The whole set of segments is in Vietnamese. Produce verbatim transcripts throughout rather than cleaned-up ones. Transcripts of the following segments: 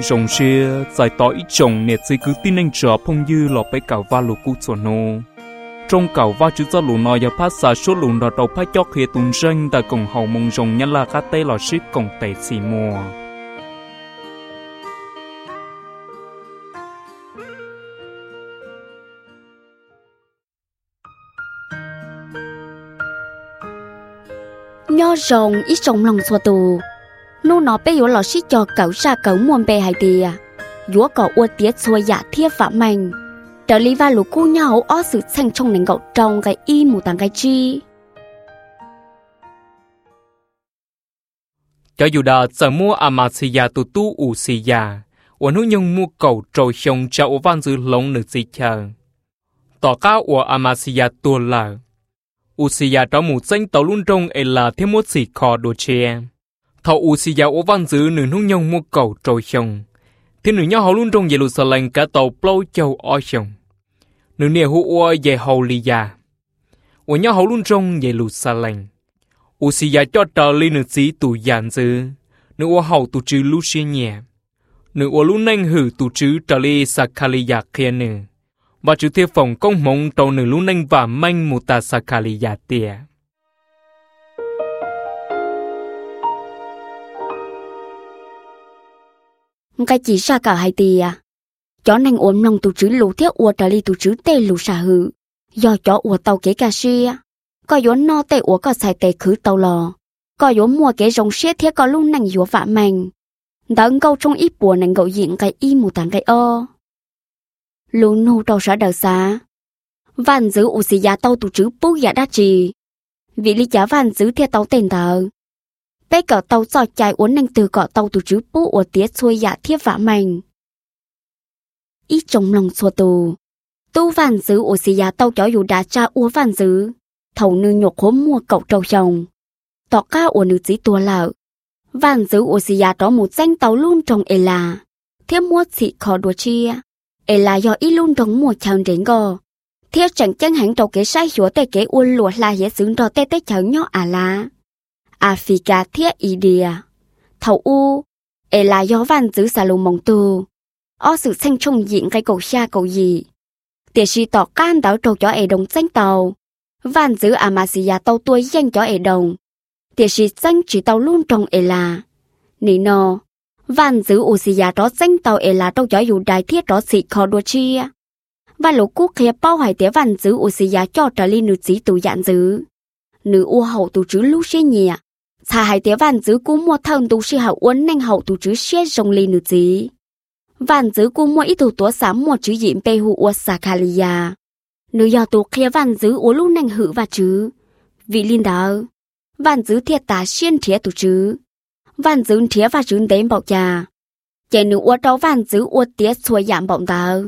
rồng xe giải tỏa ít chồng nè chỉ cứ tin anh trở phong dư lọ bé cào va lù cú chuẩn nô trong cào va chữ cho lù nọ giờ phát xả số lù nọ đầu phát chót hệ tuần sinh tại cổng hậu mông rồng nhân là cá tê lọ ship cổng tệ xì mùa nho rồng ít rồng lòng xua tù nô nó bé yếu lò xí cho cậu ra cậu muôn bè hay tìa yếu cậu ua tiết xua dạ thiếp phạm mạnh trở lý va lũ cu nhau ó sự xanh trong nền cậu trong cái y mù tàng cái chi cho dù đã giờ mua Amasia tu tu Usia ổn hữu nhung mua cầu trồi sông cho ổ văn dư lông nữ gì chờ tỏ cao của Amasia tu là Usia đó một danh tàu luôn trong ấy là thêm một gì khó đồ che thầu Usia ổ văn dư nữ hữu nhung mua cầu trồi sông thế nữ nhau hậu luôn trong Jerusalem cả tàu plau châu ở sông nữ nè hữu ở về hậu Lia ổ nhau hậu luôn trong Jerusalem Usia cho trò li nữ sĩ tù giàn dư nữ ổ hậu tù chữ lưu xê nhẹ nữ ổ lưu nanh hử tù chữ trò li Sakalia kia nữ và chữ thiệp phòng công mong trò nữ lưu nanh và manh mù ta Sakalia tìa cái chỉ ra cả hai tìa chó nanh ốm nông tù chữ lù thiết ua trò li tù chữ tê lù xà hử do chó ua tàu kế cà xia có yếu no tê ua có xài tê khứ tàu lò có yếu mua kế rồng xế thiết có lúc nành yếu vạ mành đấng câu trong ít bùa nành gậu diện cái y mù tàng cái ơ lù nô trâu xã đào xá van giữ ủ xì giá tàu tù chữ bú giả đá trì vị lý giá van giữ thiết tàu tên thờ bé cỡ tàu giọt chai uốn nành từ cọ tàu tù chữ bú ua tiết xuôi giả thiết vạ mành ít trong lòng xua tù tu van giữ ủ xì giá tàu chó dù đá cha ua van giữ thầu nữ nhục hốm mua cậu trâu chồng tỏ ca ủa nữ chỉ tua lợ van giữ ủa xì ya đó một danh tàu luôn trong ê là thiếp mua xị khó đùa chia ê là do ít luôn trong mua chồng đến gò thiếp chẳng chân hẳn trâu kế sai chúa tê kế uôn lụa là dễ xứng đo tê tê cháu nhỏ à lá Africa thiếp ý địa thầu u ê là do van giữ xà lù mong tù ó sự xanh trong diện cái cầu xa cầu gì tiệt si tỏ can đảo trâu cho ê đồng danh tàu van giữ Amasia tàu tuổi danh cho ế đồng tiệt sĩ danh chỉ tàu luôn trong ế là nỉ nò van giữ Usia đó danh tàu ế là tàu cho dù đại thiết đó xị khó đua chia và lũ quốc kia bao hải tế van giữ Usia cho trở lên nữ sĩ tù dạn giữ nữ u hậu tù chữ lưu xê nhẹ xa hải tế van giữ cú mua thân tù sĩ hậu uốn nanh hậu tù chữ xê rồng lên nữ sĩ van giữ cú mua ít tù tố xám mua chữ diện bê hù ua Sakalia nữ do tù kia van giữ ố lúc nành hử và chứ vị linh đạo van giữ thiệt tà xuyên thiệt tù chứ van giữ thiệt và chứ đến bọc trà chạy nữ ố trâu van giữ ố tiết xua giảm bọng đạo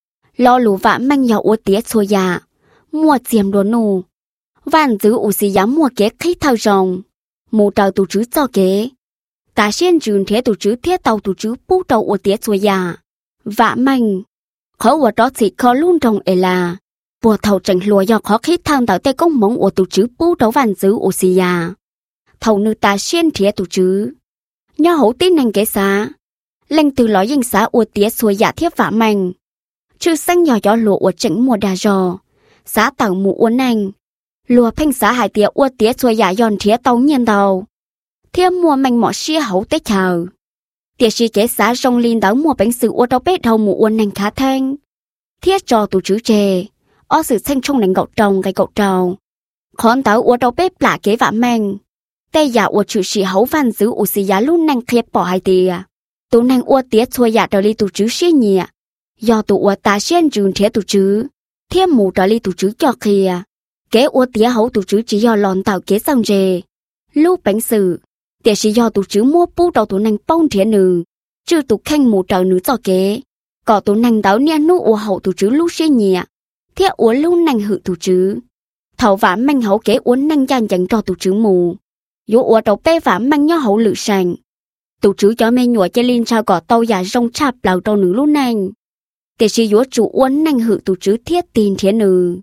lo lù vã manh nhỏ ố tiết xua dạ mua chiếm đồ nụ van giữ ủ xì giá mua kế khí thao rồng mù trào tù chứ cho kế tà xuyên trường thiệt tù chứ thiệt tàu tù chứ bú trâu ố tiết xua dạ vã manh khó ố đó chỉ khó luôn trong ế là bùa thầu chẳng lùa do khó khí thang tạo tê công mong ổ tù chứ bú đấu vạn giữ ổ xì ya thầu nữ ta xuyên thiệt tù chứ nho hậu tin nành kế xá lệnh từ ló danh xá ổ tía xuôi dạ thiếp vả mành chư xanh nhỏ gió lùa ổ chẳng mùa đà rò xá tàu mù uốn nành lùa phanh xá hải tía ổ tía xuôi dạ giòn thiếp tàu nhiên đầu thiếp mùa mành mỏ xia hậu tế chờ tiệt si kế xá rong linh đáo mùa bánh sự ổ đầu bếp đầu mù uốn nành khá thanh thiết trò tù chứ chè ó sự xanh trong nền gậu trồng cái gậu trầu khón táo ua đầu bếp lạ kế vả men tê giả ua chữ sĩ hấu van giữ ua xì giá luôn nang khép bỏ hai tìa tú nang ua tiết xua giả trở li tù chứ xế nhẹ do tù ua ta xên trường thế tù chứ thêm mù trở li tù chứ cho kia kế ua tía hấu tù chứ chỉ do lòn tạo kế xong rề lúc bánh sự tiệt sĩ do tù chứ mua bú đầu tù nang bông thế nữ chứ tù khanh mù trở nữ cho kế có tù nang đáo nia nụ ua hậu tù chứ lúc xế nhẹ thiết uốn luôn nành hự tù chứ thầu vả manh hậu kế uốn nành chan dành cho tù chứ mù dụ uốn đầu bê vả manh nhó hậu lự sành tù chứ cho mê nhụa cho linh sao gõ tàu giả rong chạp lào trâu nữ lúc nành để si dụ chủ uốn nành hự tù chứ thiết tin thiên nữ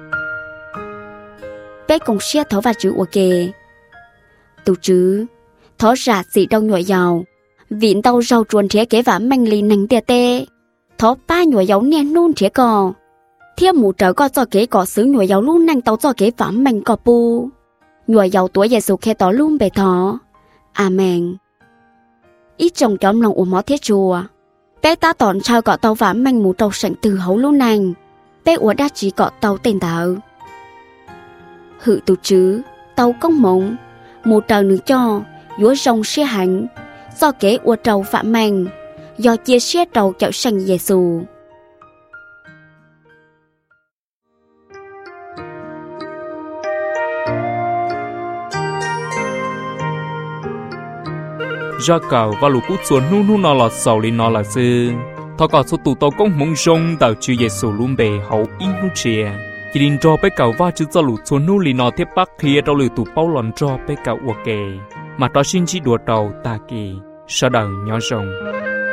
bê cùng xe thấu và chữ uốn kề tù chứ thó ra gì đâu nhồi giàu vịn tàu rau chuồn trẻ kế vả manh lì nành tê tê thó ba nhồi giàu nè nôn trẻ cò thiếp mù trở có cho kế cỏ xứ nhồi giàu luôn nành tàu cho kế vả manh cò pu nhồi giàu tuổi giê xu khe tỏ luôn bề thó amen ít trồng chóm lòng uống mó thiết chùa bé ta tòn trao cọ tàu vả manh mù trâu sảnh từ hấu luôn nành bé ủa đã chỉ cọ tàu tên tàu hự tụ chứ tàu công mộng mù trào nước cho dúa rong xe hành do kế ủa trâu vả manh do chia sẻ trâu chậu sành giê xu ra cầu và lũ cút xuống nu nu nó là sầu li nó là sư thọ cả số tụ tàu công mong rong đào chữ giê xu luôn bề hậu in nu chia chỉ định cho bé cầu và chữ cho lũ xuống nu li nó tiếp bắc kia đâu lũ tụ bao lòn cho bé cầu ok mà đó xin chỉ đùa đầu ta kỳ sau đầu nhỏ rồng